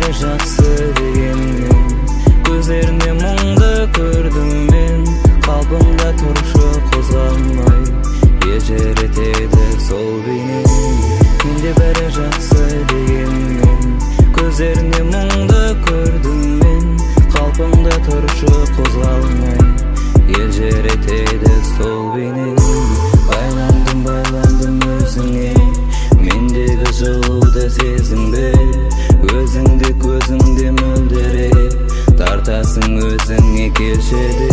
бәрі жақсы дегенмен көздерінде мұңды көрдім мен. Қалпымда тұршы қозғалмай елжіретеді сол бейне. Менде бәрі жақсы дегенмен көздерінде мұңды көрдім мен. Қалпымда тұршы қозғалмай елжіретеді сол бейне. Байландым өзіңе, мендегі жылуды сезінбе. Өзіңді көзіңде мөлдіреп тартасың өзіңе келші